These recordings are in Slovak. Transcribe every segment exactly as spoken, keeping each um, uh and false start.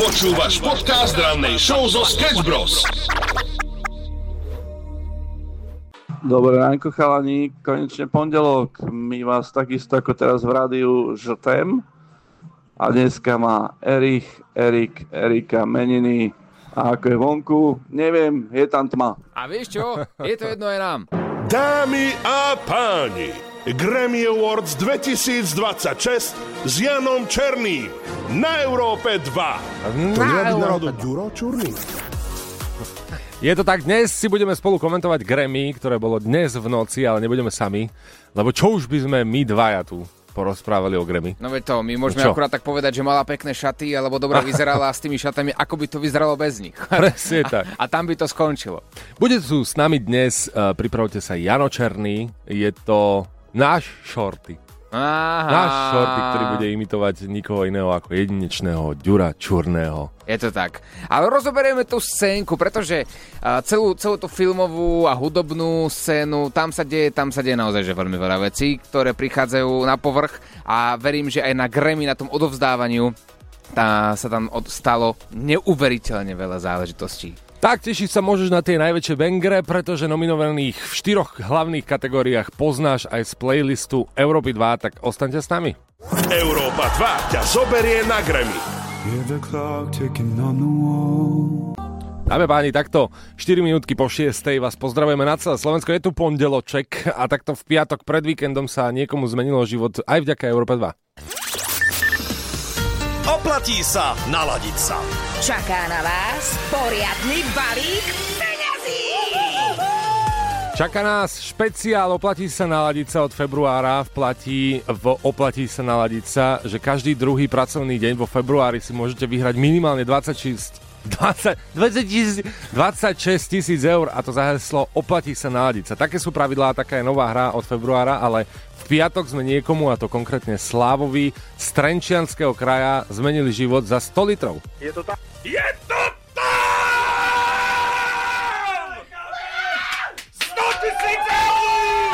Počúvaš podcast rannej show zo Sketch Bros. Dobré ránko, chalani, konečne pondelok. My vás takisto ako teraz v rádiu žtem. A dneska má Erich, Erik, Erika meniny. A ako je vonku, neviem, je tam tma. A vieš čo? Je to jedno aj nám. Dámy a páni, Grammy Awards dvetisícdvadsaťšesť s Janom Černým na Európe dva. To nemá byť náhodou Ďuro Čurný? Je to tak, dnes si budeme spolu komentovať Grammy, ktoré bolo dnes v noci, ale nebudeme sami, lebo čo už by sme my dvaja tu porozprávali o Grammy. No veď to, my môžeme čo? akurát tak povedať, že mala pekné šaty, alebo dobre vyzerala s tými šatami, ako by to vyzeralo bez nich. Presne tak. A, a tam by to skončilo. Bude tu s nami dnes, uh, pripravte sa, Jano Černý, je to náš Shorty. Aha. Náš Shorty, ktorý bude imitovať nikoho iného ako jedinečného Ďura Čurného. Je to tak. Ale rozoberieme tú scénku, pretože uh, celú, celú tú filmovú a hudobnú scénu, tam sa deje, tam sa deje naozaj že veľmi veľa vecí, ktoré prichádzajú na povrch a verím, že aj na Grammy, na tom odovzdávaniu tá, sa tam od, stalo neuveriteľne veľa záležitostí. Tak tešiť sa môžeš na tie najväčšie bangere, pretože nominovaných v štyroch hlavných kategóriách poznáš aj z playlistu Európy dva, tak ostaňte s nami. Európa dva ťa zoberie na Grammy. Dáme páni, takto štyri minútky po šiestej vás pozdravujeme na celé Slovensko. Je tu pondeloček a takto v piatok pred víkendom sa niekomu zmenilo život aj vďaka Európe dva. Oplatí sa naladiť sa. Čaká na vás poriadny balík peňazí. Čaká nás špeciál Oplatí sa naladiť sa od februára. Vplatí v Oplatí sa naladiť sa, že každý druhý pracovný deň vo februári si môžete vyhrať minimálne dvadsaťšesť, dvadsať, dvadsaťšesť tisíc eur a to za heslo Oplatí sa naladiť sa. Také sú pravidlá, taká je nová hra od februára, ale v piatok sme niekomu, a to konkrétne Slávovi z Trenčianskeho kraja, zmenili život za sto litrov. Je to tak? Je to tak! sto tisíc eur!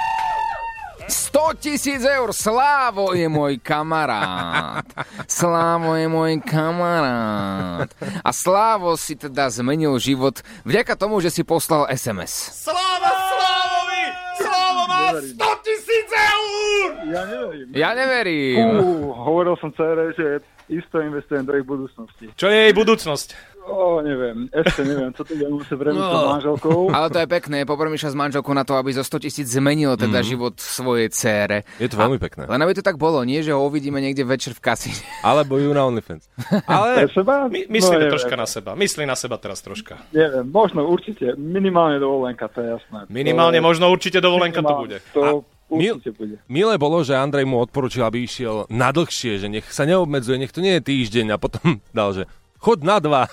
sto tisíc eur! Slávo je môj kamarát. Slávo je môj kamarát. A Slávo si teda zmenil život vďaka tomu, že si poslal es em es. Sláva Slávovi! Slávo má sto tisíc eur! Ja neverím. Ja neverím. Fú, hovoril som dcére, že isto investujem do ich budúcnosti. Čo je jej budúcnosť? O, neviem, ešte neviem, co to budem musieť premyslieť s manželkou. Ale to je pekné, popremýšľa s manželkou na to, aby zo sto tisíc zmenil teda mm. život svojej dcére. Je to veľmi pekné. Len aby to tak bolo, nie, že ho uvidíme niekde večer v kasíne. Alebo ju na OnlyFans. Ale seba? My, myslíme no, troška na seba. Myslí na seba teraz troška. Neviem, možno určite, minimálne dovolenka, to je jasné. Minimálne, to, možno určite dovolenka to bude. To A určite bude. Milé bolo, že Andrej mu odporučil, aby išiel na dlhšie, že nech sa neobmedzuje, nech to nie je týždeň a potom dal, že chod na dva.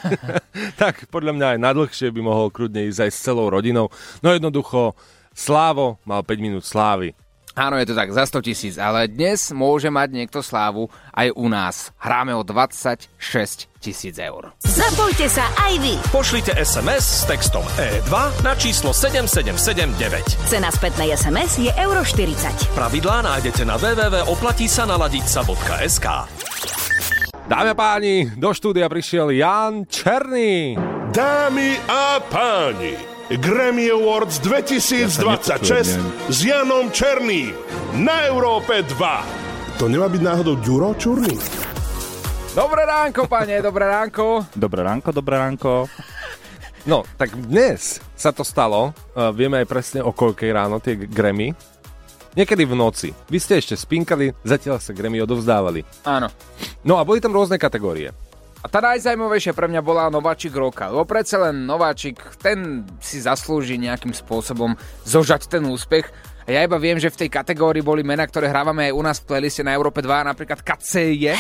Tak podľa mňa aj na dlhšie by mohol kľudne ísť aj s celou rodinou. No jednoducho, Slávo mal päť minút slávy. Áno, je to tak, za sto tisíc, ale dnes môže mať niekto slávu aj u nás. Hráme o dvadsaťšesť tisíc eur. Zapojte sa aj vy. Pošlite es em es s textom é dva na číslo sedem sedem sedem deväť. Cena spätnej es em es je euro štyridsať. Pravidlá nájdete na w w w bodka oplatí sa naladiť sa bodka es ká. Dámy a páni, do štúdia prišiel Jan Černý. Dámy a páni, Grammy Awards dvetisícdvadsaťšesť s Janom Černým na Európe dva. To nemá byť náhodou Ďuro Čurný? Dobré ránko, pane, dobré ránko. Dobré ránko, dobré ránko. No, tak dnes sa to stalo. Uh, vieme aj presne o koľkej ráno tie Grammy. Niekedy v noci. Vy ste ešte spinkali, zatiaľ sa Grammy odovzdávali. Áno. No a boli tam rôzne kategórie. A tá najzaujímavejšia pre mňa bola nováčik roka. Lebo predsa len nováčik, ten si zaslúži nejakým spôsobom zožať ten úspech. A ja iba viem, že v tej kategórii boli mená, ktoré hrávame aj u nás v playliste na Európe dva, napríklad ká cé je.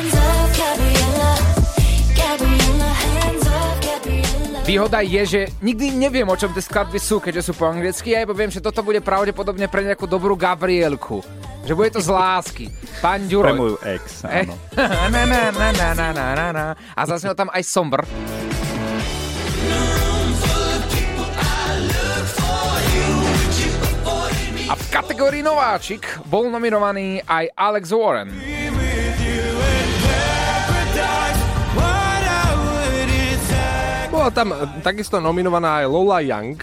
Výhoda je, že nikdy neviem, o čom tie skladby sú, keďže sú po anglicky. Ja iba viem, že toto bude pravdepodobne pre nejakú dobrú Gabrielku. Že bude to z lásky. Pán Ďuro. Pre moju ex, áno. na, na, na, na, na, na, na, na. A zaznel tam aj Somber. A v kategórii nováčik bol nominovaný aj Alex Warren. Bola tam takisto nominovaná aj Lola Young.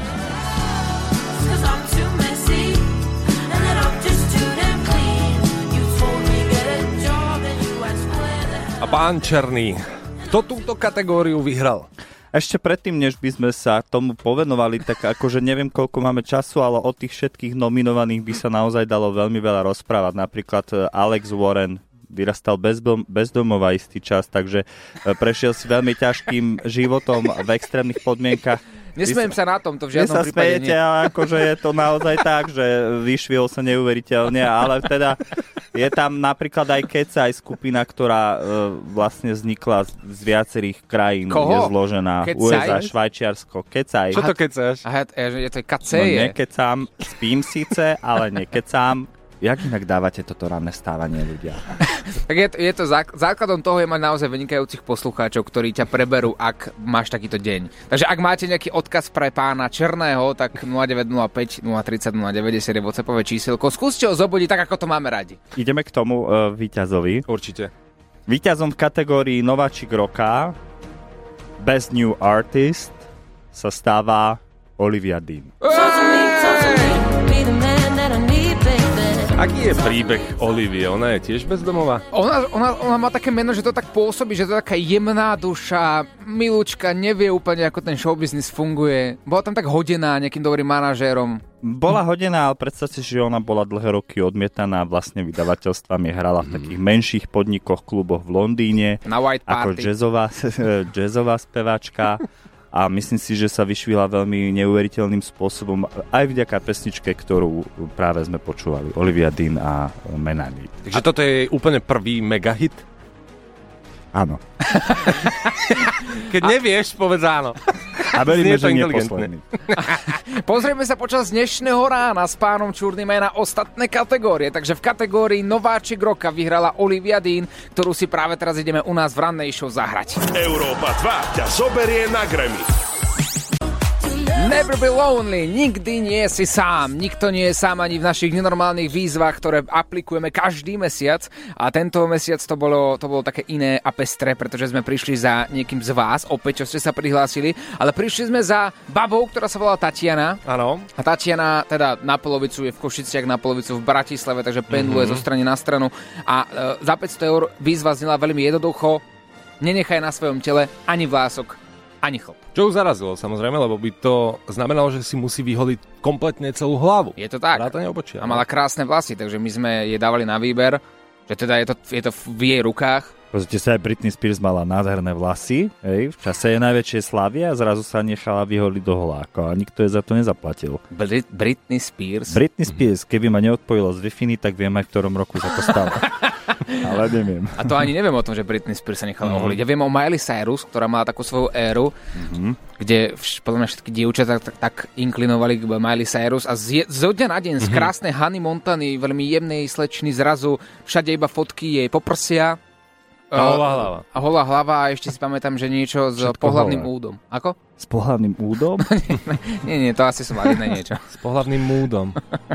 A pán Černý. Kto túto kategóriu vyhral? Ešte predtým, než by sme sa tomu povenovali, tak akože neviem, koľko máme času, ale od tých všetkých nominovaných by sa naozaj dalo veľmi veľa rozprávať. Napríklad Alex Warren vyrastal bezdom, bezdomova istý čas, takže prešiel si veľmi ťažkým životom v extrémnych podmienkach. Nesmiem sa na tom, to v žiadnom sa prípade smejete, nie. ale akože je to naozaj tak, že vyšvihol sa neuveriteľne, ale teda je tam napríklad aj Kecaj skupina, ktorá e, vlastne vznikla z, z viacerých krajín. Koho? Je zložená. Kecaj? ú es á, Švajčiarsko. Kecaj. Čo to kecáš? Aha, je to No kaceje. nekecám, spím síce, ale nekecám. Jak inak dávate toto ranné stávanie, ľudia? Tak je to, je to zák- základom toho je mať naozaj vynikajúcich poslucháčov, ktorí ťa preberú, ak máš takýto deň. Takže ak máte nejaký odkaz pre pána Černého, tak nula deväť nula päť nula tri nula nula deväťdesiat je WhatsAppové číselko. Skúste ho zobudiť tak, ako to máme radi. Ideme k tomu uh, víťazovi. Určite. Víťazom v kategórii Nováčik roka Best New Artist sa stáva Olivia Dean. Aký je príbeh Olivie? Ona je tiež bezdomová? Ona, ona, ona má také meno, že to tak pôsobí, že to je taká jemná duša, milúčka, nevie úplne, ako ten showbiznis funguje. Bola tam tak hodená nejakým dobrým manažérom. Bola hodená, ale predstavte si, že ona bola dlhé roky odmietaná vlastne vydavateľstvami, hrala v takých menších podnikoch, kluboch v Londýne. Na White Ako Party. jazzová, jazzová speváčka. A myslím si, že sa vyšvihla veľmi neuveriteľným spôsobom aj vďaka pesničke, ktorú práve sme počúvali. Olivia Dean a Menani. Takže toto je úplne prvý megahit? Áno. Keď nevieš, povedz áno. A veríme, Znie to že nie inteligentne. posledný. Pozrieme sa počas dnešného rána s pánom Čurným aj na ostatné kategórie. Takže v kategórii Nováčik roka vyhrala Olivia Dean, ktorú si práve teraz ideme u nás v rannej show zahrať. Európa dva ťa zoberie na Grammy. Never be lonely, nikdy nie si sám. Nikto nie je sám ani v našich nenormálnych výzvach, ktoré aplikujeme každý mesiac. A tento mesiac to bolo, to bolo také iné a pestré, pretože sme prišli za niekým z vás, opäť, čo ste sa prihlásili. Ale prišli sme za babou, ktorá sa volá Tatiana. Áno. A Tatiana teda na polovicu je v Košiciach, na polovicu v Bratislave, takže pendluje mm-hmm. zo strany na stranu. A e, za päťsto eur výzva znela veľmi jednoducho. Nenechaj na svojom tele ani vlások, ani chlp. Čo ju zarazilo, samozrejme, lebo by to znamenalo, že si musí vyholiť kompletne celú hlavu. Je to tak. Vrátane obočia. A mala krásne vlasy, takže my sme jej dávali na výber, že teda je to, je to v jej rukách. Pozrite sa, aj Britney Spears mala nádherné vlasy, hej, v čase je najväčšej slávy a zrazu sa nechala vyholiť do holáka a nikto jej za to nezaplatil. Brit- Britney Spears? Britney Spears, keby ma neodpojilo z Wi-Fi, tak viem aj v ktorom roku sa to stalo. Ale neviem. A to ani neviem o tom, že Britney Spears sa nechala oholiť. Ja viem o Miley Cyrus, ktorá mala takú svoju éru, mm-hmm. kde vš- podľa mňa všetky dievčatá tak, tak inklinovali k Miley Cyrus a z, zo dňa na deň mm-hmm. z krásnej Hany Montany, veľmi jemnej slečny, zrazu všade iba fotky jej poprsia. A holá hlava. A holá hlava a ešte si pamätám, že niečo s Všetko pohlavným holé. údom. Ako? S pohlavným údom? nie, nie, to asi som mal iné niečo. S pohlavným múdom.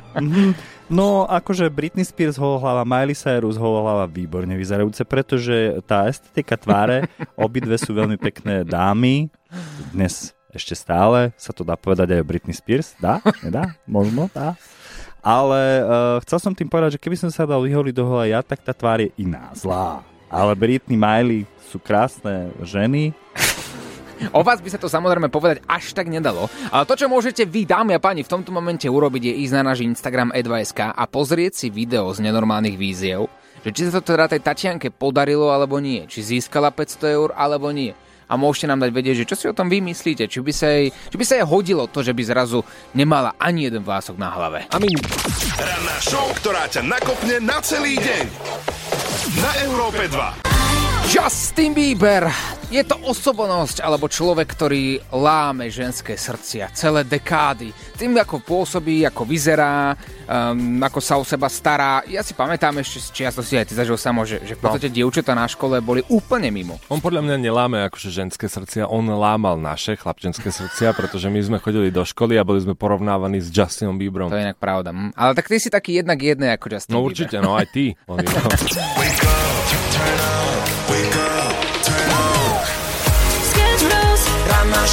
No, akože Britney Spears holohlava, Miley Cyrus holohlava výborne vyzerajúce, pretože tá estetika tváre, obidve sú veľmi pekné dámy. Dnes ešte stále sa to dá povedať aj o Britney Spears. Dá? Nedá? Možno? Dá? Ale uh, chcel som tým povedať, že keby som sa dal vyholiť do hola ja, tak tá tvár je iná, zlá. Ale Britney, Miley sú krásne ženy. O vás by sa to samozrejme povedať až tak nedalo, ale to, čo môžete vy, dámy a páni, v tomto momente urobiť, je ísť na náš Instagram e dva bodka es ká a pozrieť si video z nenormálnych víziev, že či sa to teda tej Tatianke podarilo alebo nie, či získala päťsto eur alebo nie. A môžete nám dať vedieť, že čo si o tom vy myslíte, či by sa jej, či by sa jej hodilo to, že by zrazu nemala ani jeden vlások na hlave. Amin. Ranná show, ktorá ťa nakopne na celý deň. Na Európe dva. Justin Bieber, je to osobnosť alebo človek, ktorý láme ženské srdcia celé dekády. Tým, ako pôsobí, ako vyzerá, um, ako sa o seba stará. Ja si pamätám ešte z čias, to si aj ty zažil samo, že, že v podstate no. dievčatá na škole boli úplne mimo. On podľa mňa neláme akože ženské srdcia, on lámal naše chlapčenské srdcia, pretože my sme chodili do školy a boli sme porovnávaní s Justinom Bieberom. To je inak pravda. Ale tak ty si taký jednak jedné ako Justin No Bieber. určite, no aj ty.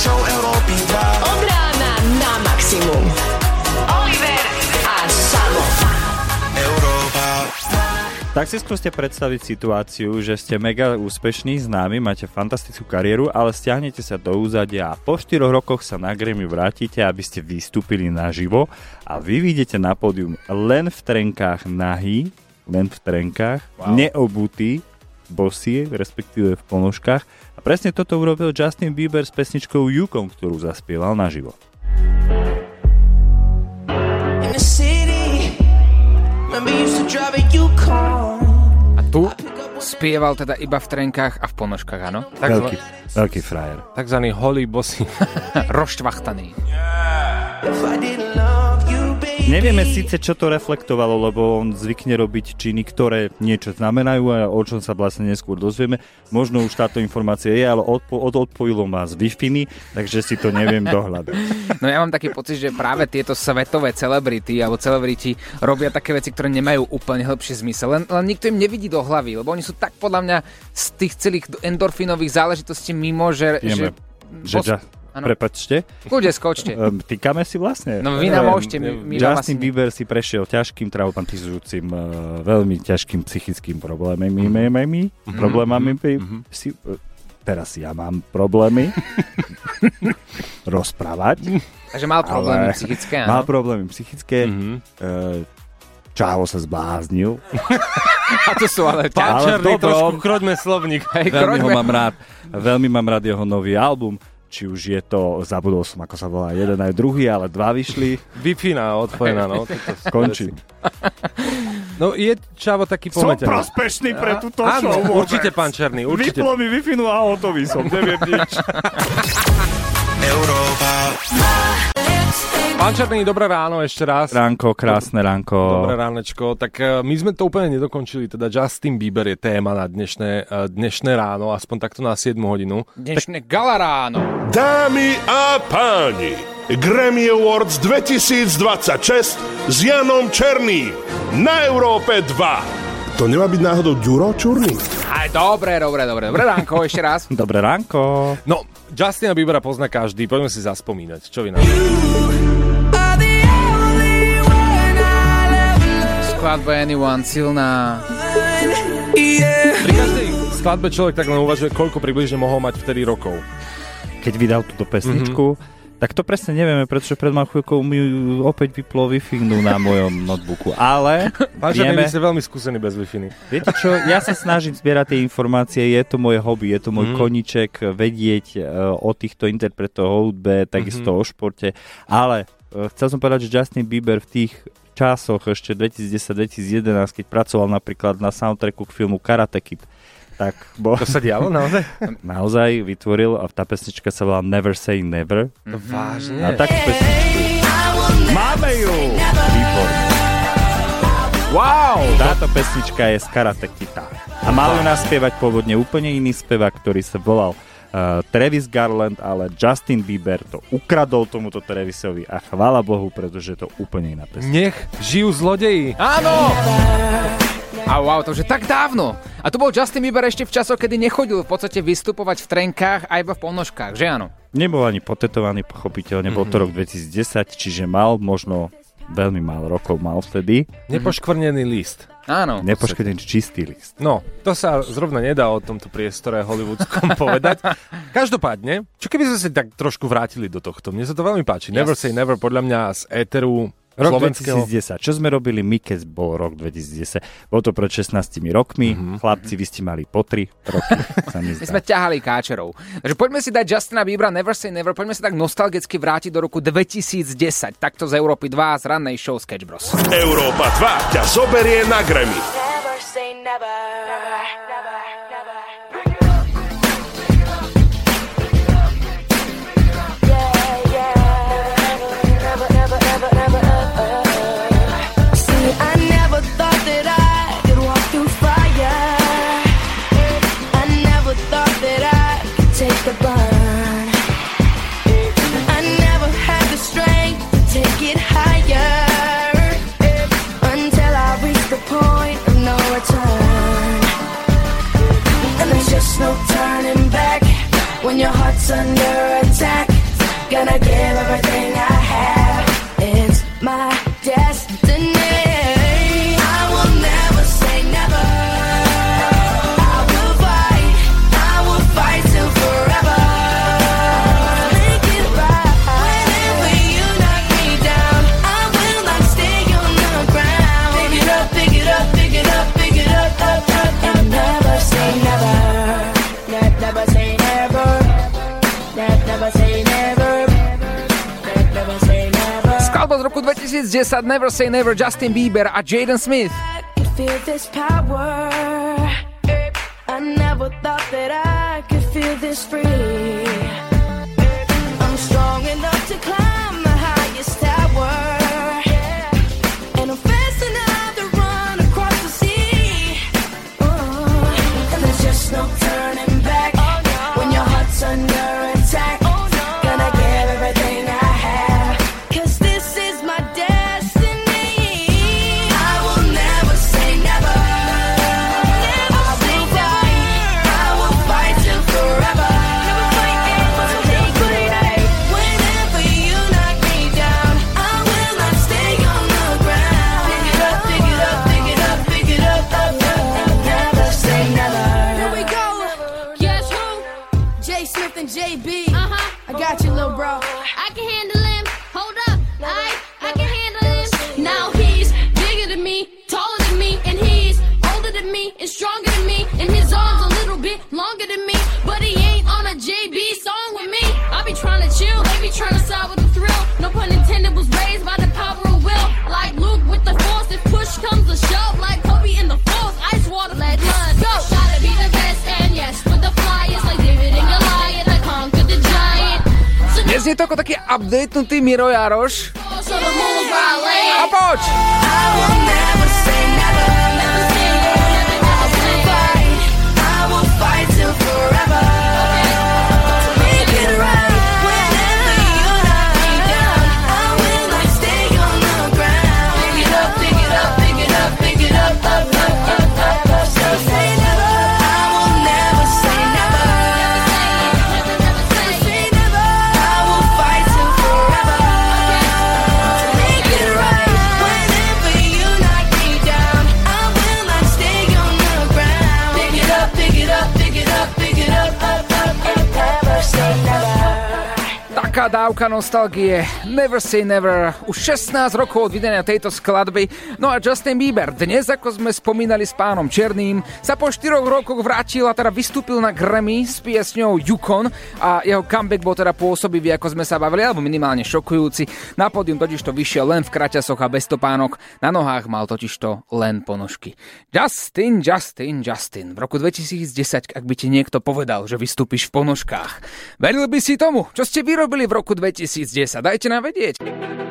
show Európy dva. Od rána na maximum. Oliver a Samo. Európa. Tak si skúste predstaviť situáciu, že ste mega úspešní, známi, máte fantastickú kariéru, ale stiahnete sa do úzadia a po štyroch rokoch sa na Grammy vrátite, aby ste vystúpili naživo a vy vyjdete na pódium len v trenkách nahý, len v trenkách, wow. neobutý, bosí, respektíve v ponožkách. A presne toto urobil Justin Bieber s pesničkou Yukon, ktorú zaspieval naživo. A tu spieval teda iba v trenkách a v ponožkách, áno? Veľký, veľký frajer. Takzvaný holý bosý. Roštvachtaný. Nevieme síce, čo to reflektovalo, lebo on zvykne robiť činy, ktoré niečo znamenajú a o čom sa vlastne neskôr dozvieme. Možno už táto informácia je, ale odpo- od odpojilo ma z Wi-Fi, takže si to neviem dohľadať. No ja mám taký pocit, že práve tieto svetové celebrity alebo celebrity robia také veci, ktoré nemajú úplne hĺbší zmysel. Len, len nikto im nevidí do hlavy, lebo oni sú tak podľa mňa z tých celých endorfínových záležitostí mimo, že... Vieme, že, že ja... Ano. Prepačte. Kľude, skočte. Um, týkame si vlastne. No vy nám môžete. My, my Justin Bieber si prešiel ťažkým, traumatizujúcim, uh, veľmi ťažkým psychickým problémami. Mm-hmm. Mm-hmm. Problémami. Mm-hmm. Si, uh, teraz ja mám problémy rozprávať. Takže mal problémy psychické, áno? Mal problémy psychické. Mm-hmm. Uh, Čávo sa zbláznil. A to sú ale... Pán Černý, trošku kroďme slovník. Hej, veľmi kroďme. ho mám rád. Veľmi mám rád jeho nový album. Či už je to, zabudol som, ako sa volá, jeden aj druhý, ale dva vyšli. Wi-Fi-na, odpojená, no. Končí. No je Čavo taký pometený. Som prospešný pre túto áno, show. Áno, určite, pán Černý, určite. Vyplo mi Wi-Fi-nu a hotový som, neviem nič. Európa. Pán Černý, dobré ráno ešte raz. Ránko, krásne ránko. Dobré ránečko. Tak my sme to úplne nedokončili, teda Justin Bieber je téma na dnešné, dnešné ráno, aspoň takto na siedmu hodinu. Dnešné gala ráno. Dámy a páni, Grammy Awards dvetisícdvadsaťšesť s Janom Černým na Európe dva. To nemá byť náhodou Ďuro Čurný? Aj dobre, dobre, dobre. Dobré ránko, ešte raz. Dobré ránko. No, Justina Biebera pozná každý, poďme si zaspomínať. Čo vy nám? Skladba Anyone, silná. Pri každej skladbe človek tak len uvažuje, koľko približne mohol mať vtedy rokov. Keď vydal túto pesničku, mm-hmm. tak to presne nevieme, pretože pred malou chvíľkou mi opäť vyplo Wi-Fi na mojom notebooku. Ale Pán vieme... Pán ste veľmi skúsený bez Wi-Fi. Viete čo, ja sa snažím zbierať tie informácie, je to moje hobby, je to môj mm. koníček, vedieť uh, o týchto interpretoch, o hudbe, takisto mm-hmm. o športe, ale uh, chcel som povedať, že Justin Bieber v tých časoch ešte dvetisícdesať dvetisícjedenásť, keď pracoval napríklad na soundtracku k filmu Karate Kid, tak bo... To sa dialo naozaj? Naozaj vytvoril a tá pesnička sa volá Never Say Never. No vážne? A takú pesničku. Máme ju! Výborné. Wow! Táto pesnička je z Karate Kida. A mal ju naspievať pôvodne úplne iný spevák, ktorý sa volal Uh, Travis Garland, ale Justin Bieber to ukradol tomuto Travisovi a chvála Bohu, pretože je to úplne iná pesnička. Nech žijú zlodeji. Áno! A wow, to už je tak dávno. A tu bol Justin Bieber ešte v časoch, kedy nechodil v podstate vystupovať v trenkách a iba v ponožkách, že áno? Nebol ani potetovaný, pochopiteľne, bol to rok dvetisícdesať, čiže mal možno veľmi málo rokov mal vtedy. Nepoškvrnený list. Áno. Nepoškodený čistý list. No, to sa zrovna nedá o tomto priestore hollywoodskom povedať. Každopádne, čo keby sme sa tak trošku vrátili do tohto? Mne sa to veľmi páči. Never yes. Say Never, podľa mňa z éteru rok dvetisícdesať. Čo sme robili my, keď bol rok dvetisícdesať? Bolo to pred šestnástimi rokmi. Mm-hmm. Chlapci, vy ste mali po tri roky. My sme ťahali káčerov. Takže poďme si dať Justina Biebera Never Say Never. Poďme sa tak nostalgicky vrátiť do roku dvetisícdesať. Takto z Európy dva z rannej show Sketch Bros. Európa dva ťa zoberie na Grammy. Never say never. Never, never, never. The burn. I never had the strength to take it higher until I reached the point of no return. And there's just no turning back when your heart's under attack. Gonna give everything I have. It's my destiny. I will never say never. I will fight. I will fight till forever. Make it right. Whenever you knock me down, I will not stay on the ground. Pick it up, pick it up, pick it up, pick it up, up, up, up. And never say never. Ne- never say never. Ne- never say never. Ne- never say never. Skladba z roku dvetisícdesať Never Say Never, Justin Bieber a Jaden Smith. I could feel this power. I never thought that I could feel this free. I'm strong enough to climb the highest tower. And I'm fast enough to run across the sea. Oh, and there's just no turning back. When your heart's under attack, gonna give everything I have. 'Cause this is my destiny. I will never say never. Never say never. I will fight till forever. Never fight ever. Take it right. Whenever you knock me down, I will not stay on the ground. Pick it up, pick it up, pick it up, pick it up, up, up. Never say never. Here we go. Guess who? J Smith and J B. Uh-huh. I got you, little bro. I can handle him. Hold up. I I can handle him. Now he's bigger than me, taller than me, and he's older than me and stronger than me, and his arms a little bit longer than me. But he ain't on a J B song with me. I be trying to chill, they be trying to side with the thrill. No pun intended, was raised by the power of will. Like Luke with the force, if push comes to shove, like Kobe in the force, ice water, let blood go. Gotta be the best, and yes, with the flyers, like David and Goliath, I conquered the giant. So Dnes je to ako taký updatenutý Miro Jaroš. so the moon's where I lay. A poď! I will never say never. Never say never, never, never say fight. I will fight till forever. Make it right. Whenever you knock me down, I will not stay on the ground. Pick it up, pick it up, pick it up, pick it up, up, up, up, up, up. So say never. I will never say never. Never, never say never. I will fight till forever. Make it right. Whenever you knock me down, I will not stay on the ground. Pick it up, pick it up, pick it up, pick it up, up, up, up. Never say never. Taká dávka nostalgie. Never Say Never. Už šestnásť rokov od vydania tejto skladby. No a Justin Bieber, dnes, ako sme spomínali s pánom Černým, sa po štyroch rokoch vrátil a teda vystúpil na Grammy s piesňou Yukon a jeho comeback bol teda pôsobivý, ako sme sa bavili, alebo minimálne šokujúci. Na pódium totižto vyšiel len v kraťasoch a bez topánok. Na nohách mal totižto len ponožky. Justin, Justin, Justin. V roku dvetisícdesať, ak by ti niekto povedal, že vystúpiš v ponožkách, veril by si tomu? Čo ste vyrobili v roku dvetisícdesať? Dajte nám vedieť.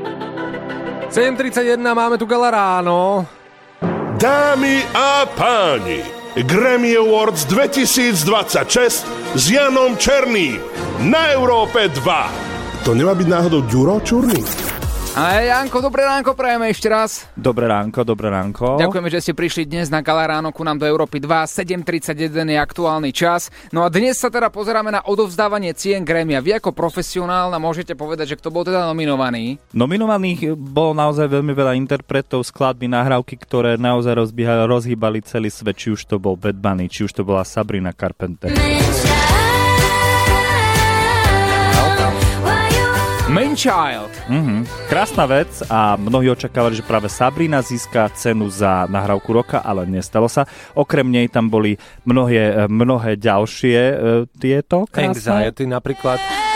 sedem tridsaťjeden, máme tu Gala ráno. Dámy a páni, Grammy Awards dvetisícdvadsaťšesť s Janom Černým na Európe dva. To nemá byť náhodou Ďuro Čurný? A Janko, dobré ránko prajeme ešte raz. Dobré ránko, dobré ránko. Ďakujeme, že ste prišli dnes na Gala ráno ku nám do Európy dva. sedem tridsaťjeden je aktuálny čas. No a dnes sa teda pozeráme na odovzdávanie cien Grammy. A vy ako profesionál nám môžete povedať, že kto bol teda nominovaný? Nominovaných bolo naozaj veľmi veľa interpretov, skladby, nahrávky, ktoré naozaj rozbíhali, rozhýbali celý svet, či už to bol Bad Bunny, či už to bola Sabrina Carpenter. Man Child. Mhm. Krásna vec a mnohí očakávali, že práve Sabrina získa cenu za nahrávku roka, ale nestalo sa. Okrem nej tam boli mnohé, mnohé ďalšie e, tieto krásne. Anxiety napríklad.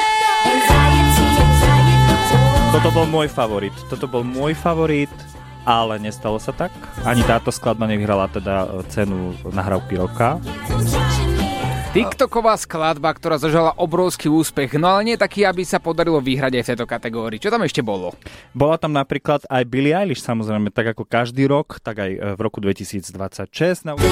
Toto bol môj favorit. Toto bol môj favorit, ale nestalo sa tak. Ani táto skladba nevyhrala teda cenu nahrávky roka. TikToková skladba, ktorá zažala obrovský úspech, no ale nie taký, aby sa podarilo vyhrať aj v tejto kategórii. Čo tam ešte bolo? Bola tam napríklad aj Billie Eilish, samozrejme, tak ako každý rok, tak aj v roku dvetisícdvadsaťšesť. Na...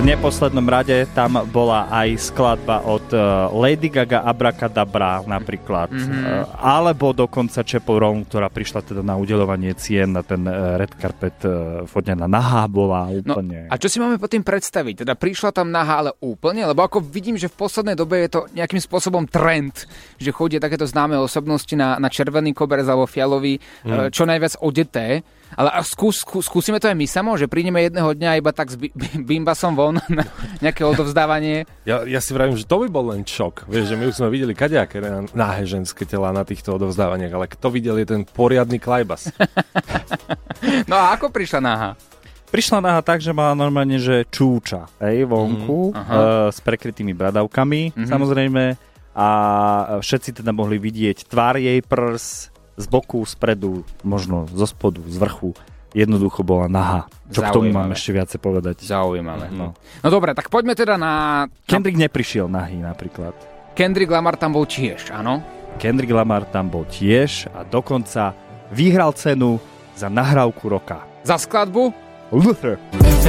neposlednom rade tam bola aj skladba od uh, Lady Gaga Abracadabra napríklad. Mm-hmm. Uh, alebo dokonca Chapel Roan, ktorá prišla teda na udeľovanie cien na ten uh, red carpet uh, fodená nahá bola úplne. No, a čo si máme pod tým predstaviť? Teda prišla tam nahá, ale úplne? Lebo ako vidím, že v poslednej dobe je to nejakým spôsobom trend, že chodia takéto známe osobnosti na, na červený koberec alebo fialový, mm. čo najviac odeté. Ale skús, skús, skúsime to aj my samo, že prídeme jedného dňa iba tak s bi- bimbasom von na nejaké odovzdávanie. Ja, ja si vravím, že to by bol len šok. Vieš, že my už sme videli kadejaké náhe ženské tela na týchto odovzdávaniach, ale kto videl je ten poriadny klajbas. No a ako prišla náha? Prišla náha tak, že mala normálne, že čúča, hej, vonku, mm-hmm. uh, s prekrytými bradavkami, mm-hmm. samozrejme, a všetci teda mohli vidieť tvár jej prs, z boku, spredu, možno zo spodu, z vrchu. Jednoducho bola nahá. Čo k tomu mám ešte viacej povedať? Zaujímavé. No. no dobre, tak poďme teda na... Kendrick neprišiel nahý napríklad. Kendrick Lamar tam bol tiež, áno? Kendrick Lamar tam bol tiež a dokonca vyhral cenu za nahrávku roka. Za skladbu? Luther.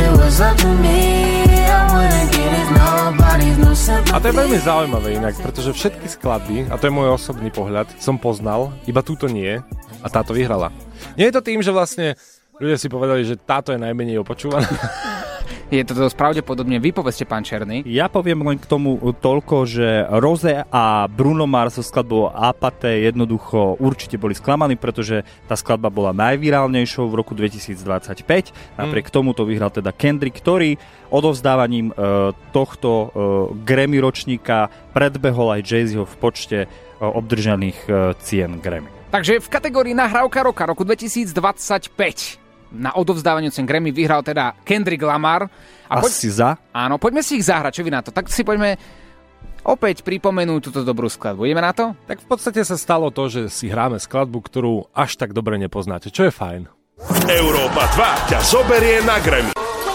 A to je veľmi zaujímavé inak, pretože všetky skladby, a to je môj osobný pohľad, som poznal, iba túto nie a táto vyhrala. Nie je to tým, že vlastne ľudia si povedali, že táto je najmenej opočúvaná. Je to dosť pravdepodobne. Vy povedzte, pán Černý. Ja poviem len k tomu toľko, že Rose a Bruno Mars so skladbou Apathy jednoducho určite boli sklamaní, pretože tá skladba bola najvirálnejšou v roku dvetisícdvadsaťpäť. Napriek mm. tomu to vyhral teda Kendrick, ktorý odovzdávaním e, tohto e, Grammy ročníka predbehol aj Jay-Zho v počte e, obdržaných e, cien Grammy. Takže v kategórii nahrávka roka roku dvetisícdvadsaťpäť na odovzdávaniu cien Grammy vyhral teda Kendrick Lamar. A poď... si za? Áno, poďme si ich zahrať, čo vy na to? Tak si poďme opäť pripomenúť túto dobrú skladbu. Ideme na to? Tak v podstate sa stalo to, že si hráme skladbu, ktorú až tak dobre nepoznáte, čo je fajn. Európa dva ťa zoberie na Grammy.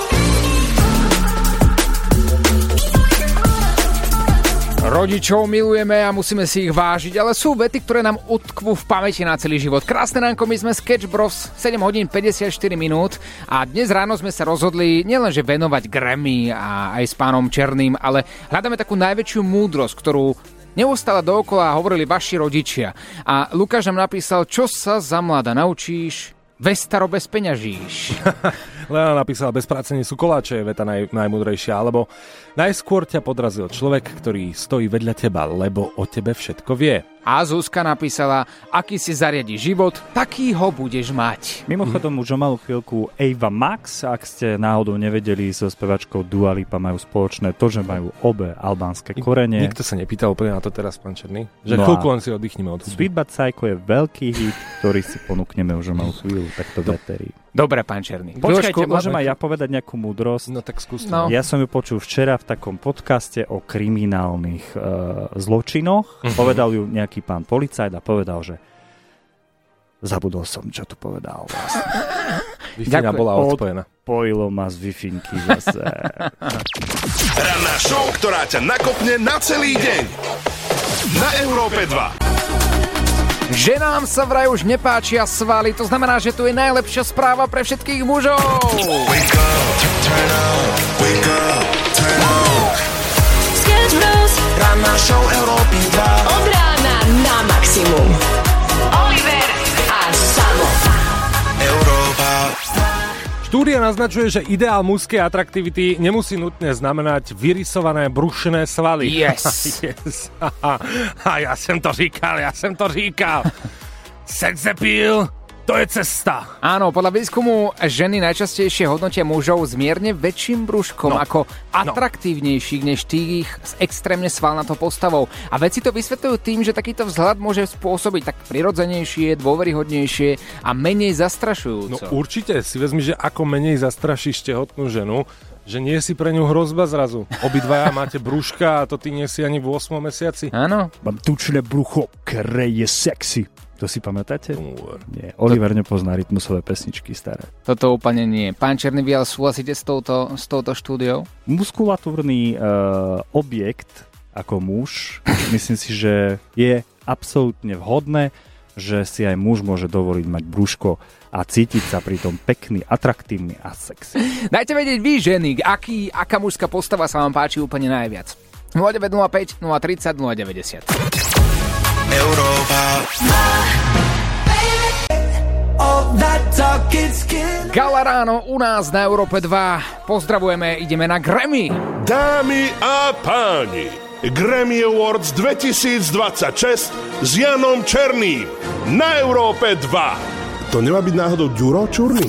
Rodičov milujeme a musíme si ich vážiť, ale sú vety, ktoré nám utkvú v pamäti na celý život. Krásne ránko, my sme Sketch Bros, sedem hodín päťdesiatštyri minút a dnes ráno sme sa rozhodli nielenže venovať Grammy a aj s pánom Černým, ale hľadáme takú najväčšiu múdrosť, ktorú neustále dookola hovorili vaši rodičia. A Lukáš nám napísal, čo sa za mladá naučíš, vestaro bez peňažíš. Lena napísala, bez práce nie sú koláče, je veta naj, najmudrejšia, alebo najskôr ťa podrazil človek, ktorý stojí vedľa teba, lebo o tebe všetko vie. A Zuzka napísala, aký si zariadi život, taký ho budeš mať. Mimochodom, už o malú chvíľku Ava Max, ak ste náhodou nevedeli, so spevačkou Dua Lipa majú spoločné to, že majú obe albánske korene. Nikto sa nepýtal úplne na to teraz, pán Černý? Že no chvíľku len si oddychneme od hudby. Sweet But Psycho je veľký hit, ktorý si ponúkneme už o malú chvíľu, takto veterí. Dobre, pán Černý. Počkajte, môžem aj ja povedať nejakú múdrosť? No tak skúste. No. Ja som ju počul včera v takom podcaste o kriminálnych uh, zločinoch. Uh-huh. Povedal ju nejaký pán policajt a povedal, že zabudol som, čo tu povedal vlastne. Wi-Fi bola odpojená. Odpojilo ma z Wi-Finky zase. Ranná show, ktorá ťa nakopne na celý deň. Na Európe dva. Ženám sa vraj už nepáčia svaly, to znamená, že tu je najlepšia správa pre všetkých mužov. Wake up, turn up, wake up, turn up. Sketch Bros. Ranná show Európy dva. Od rána na maximum. Oliver a Samo. Európa. Štúdia naznačuje, že ideál mužskej atraktivity nemusí nutne znamenať vyrysované brušné svaly. Yes. yes. A ja som to říkal, ja som to říkal. Sex appeal, to je cesta. Áno, podľa výskumu ženy najčastejšie hodnotia mužov s mierne väčším brúškom no. ako atraktívnejších než tých s extrémne svalnatou postavou. A vedci to vysvetľujú tým, že takýto vzhľad môže spôsobiť tak prirodzenejšie, dôveryhodnejšie a menej zastrašujúco. No určite, si vezmi, že ako menej zastrašíš tehotnú ženu, že nie si pre ňu hrozba zrazu. Obidvaja máte brúška a to ty nie si ani v ôsmom mesiaci. Áno. Mám tučné brucho, ktoré je sexy. To si pamätáte? Nie. Oliver nepozná rytmusové pesničky staré. Toto úplne nie. Pán Černý, vy ale súhlasíte s touto, s touto štúdiou? Muskulatúrny uh, objekt ako muž, myslím si, že je absolútne vhodné. že si aj muž môže dovoliť mať brúško a cítiť sa pritom pekný, atraktívny a sexy. Dajte vedieť vy, ženy, aký, aká mužská postava sa vám páči úplne najviac. nula deväť nula päť, nula tri nula, nula deväťdesiat. Európa. Gala ráno u nás na Európe dva. Pozdravujeme, ideme na Grammy. Dámy a páni, Grammy Awards dvetisícdvadsaťšesť s Janom Černým na Európe dva. To nemá byť náhodou Ďuro Čurný?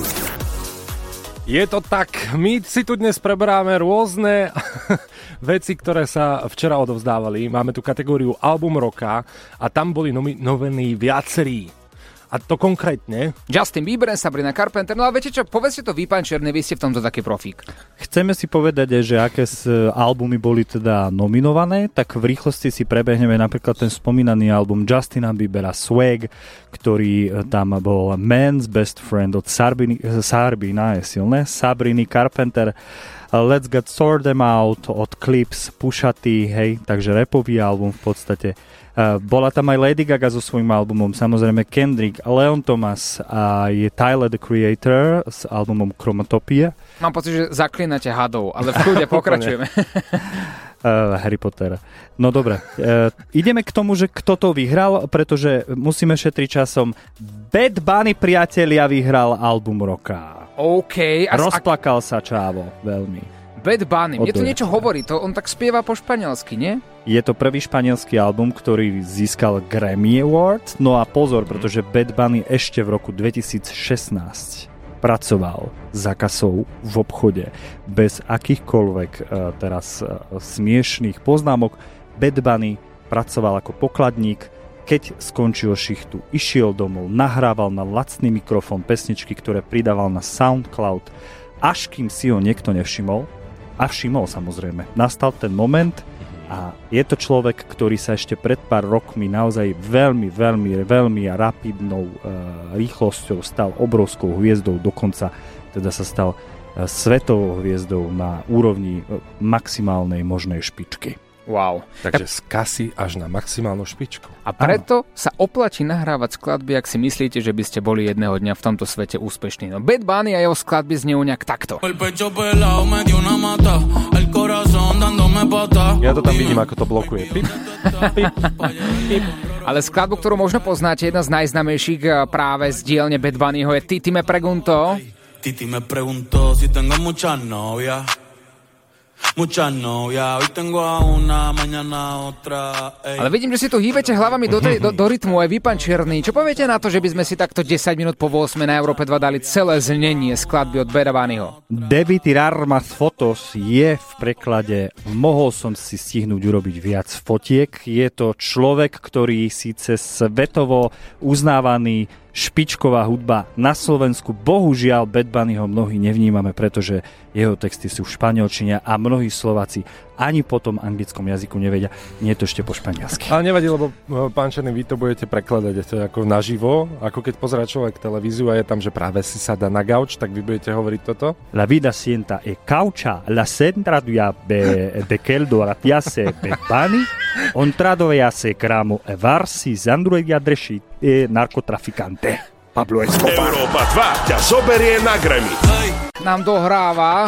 Je to tak, my si tu dnes preberáme rôzne veci, ktoré sa včera odovzdávali. Máme tu kategóriu Album roka a tam boli nominovaní viacerí. A to konkrétne? Justin Bieber, Sabrina Carpenter. No a viete čo, povedzte to vy, pán Černý, vy ste v tomto taký profík. Chceme si povedať, že aké albumy boli teda nominované, tak v rýchlosti si prebehneme napríklad ten spomínaný album Justina Biebera Swag, ktorý tam bol Man's Best Friend od Sarbiny, Sarbina, je silné, Sabriny Carpenter, Let's Get Sort Them Out od Clips, Pusha T, hej, takže rapový album v podstate. Uh, bola tam aj Lady Gaga so svojím albumom, samozrejme Kendrick, Leon Thomas a je Tyler, the Creator s albumom Chromatopia. Mám pocit, že zaklínate hadov, ale v kľude pokračujeme. uh, Harry Potter. No dobre, uh, ideme k tomu, že kto to vyhral, pretože musíme šetriť časom. Bad Bunny, priatelia, vyhral album roka. OK. A Rozplakal sa čávo, veľmi. Bad Bunny, mne to niečo hovorí, to on tak spieva po španielsky, nie? Je to prvý španielský album, ktorý získal Grammy Award. No a pozor, pretože Bad Bunny ešte v roku dvetisícšestnásť pracoval za kasou v obchode bez akýchkoľvek uh, teraz uh, smiešných poznámok. Bad Bunny pracoval ako pokladník, keď skončil šichtu, išiel domov, nahrával na lacný mikrofón pesničky, ktoré pridával na SoundCloud, až kým si ho niekto nevšimol. A všimol, samozrejme. Nastal ten moment a je to človek, ktorý sa ešte pred pár rokmi naozaj veľmi, veľmi, veľmi rapidnou e, rýchlosťou stal obrovskou hviezdou, dokonca teda sa stal e, svetovou hviezdou na úrovni e, maximálnej možnej špičky. Wow. Takže z kasy až na maximálnu špičku. A preto sa oplatí nahrávať skladby, ak si myslíte, že by ste boli jedného dňa v tomto svete úspešní. No Bad Bunny a jeho skladby znejú nejak takto. Ja to tam vidím, ako to blokuje. Pip, pip, pip. Ale skladbu, ktorú možno poznáte, jedna z najznámejších práve z dielne Bad Bunnyho je Titi me preguntó. Titi me preguntó si tengo muchas novias. Muchas novias, hoy tengo a una, mañana otra. Ey. Ale vidím, že si tu hýbete hlavami do, tej, do, do rytmu aj vy, pán Černý. Čo poviete na to, že by sme si takto desať minút po ôsmej na Európe dva dali celé znenie skladby od Bada Bunnyho? Debí tirar más fotos je v preklade mohol som si stihnúť urobiť viac fotiek. Je to človek, ktorý síce svetovo uznávaný špičková hudba na Slovensku. Bohužiaľ Bad Bunnyho mnohí nevnímame, pretože jeho texty sú v španielčine a mnohí Slováci ani po tom anglickom jazyku nevedia. Nie je to ešte po španielsky. Ale nevadí, lebo pán Černý, vy to budete prekladať. Je to ako naživo, ako keď pozerá človek televíziu a je tam, že práve si sadá na gauč, tak vy budete hovoriť toto? La vida sienta e caucha, la centraduia be, be keldo ratiase Bad Bunny, on tradovia se kramo e varsi zandruedia dreši e narkotrafikante. Pablo Escobar. Európa dva ťa zoberie na Grammy. Nám dohráva.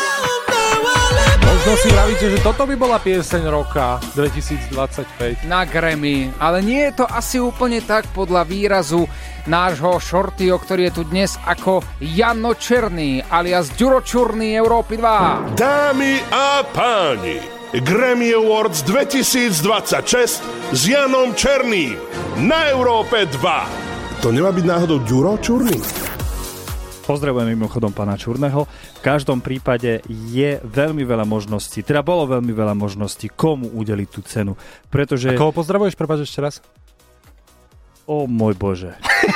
Možno si vravíte, že toto by bola pieseň roka dvetisícdvadsaťpäť. Na Grammy, ale nie je to asi úplne tak podľa výrazu nášho Shortyho, ktorý je tu dnes ako Jano Černý, alias Ďuro Čurný Európy dva. Dámy a páni, Grammy Awards dvetisícdvadsaťšesť s Janom Černým na Európe dva. To nemá byť náhodou Ďuro Čurný? Pozdravujem mimochodom pána Čurného. V každom prípade je veľmi veľa možností, teda bolo veľmi veľa možností, komu udeliť tú cenu. Pretože... A koho pozdravuješ, prepáč ešte raz? O môj Bože.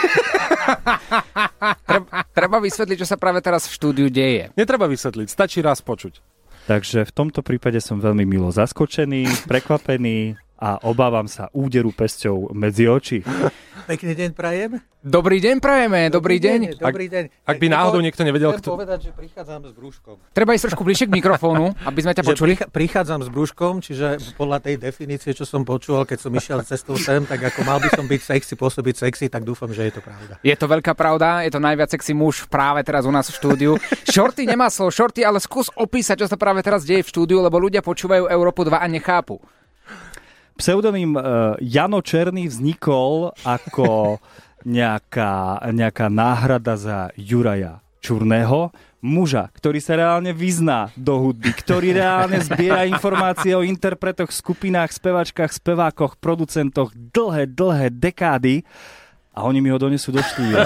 treba, treba vysvetliť, čo sa práve teraz v štúdiu deje. Netreba vysvetliť, stačí raz počuť. Takže v tomto prípade som veľmi milo zaskočený, prekvapený, a obávam sa úderu pesťou medzi oči. Pekný deň prajem. Dobrý deň prajeme, dobrý, dobrý deň. deň. Dobrý deň. Ak, ak by náhodou niekto nevedel, chcem kto... povedať, že prichádzam s brúškom. Treba ísť trošku bližšie k mikrofónu, aby sme ťa počuli. Pricha- prichádzam s brúškom, čiže podľa tej definície, čo som počúval, keď som išiel cestou sem, tak ako mal by som byť sexy, pôsobiť sexy, tak dúfam, že je to pravda. Je to veľká pravda, je to najviac sexy muž práve teraz u nás v štúdiu. Shorty nemá slovo Shorty, ale skús opísať, čo sa práve teraz deje v štúdiu, lebo ľudia počúvajú Európu dva a nechápu. Pseudonym uh, Jano Černý vznikol ako nejaká, nejaká náhrada za Juraja Čurného, muža, ktorý sa reálne vyzná do hudby, ktorý reálne zbiera informácie o interpretoch, skupinách, spevačkách, spevákoch, producentoch dlhé, dlhé dekády. A oni mi ho donesú do štúdia.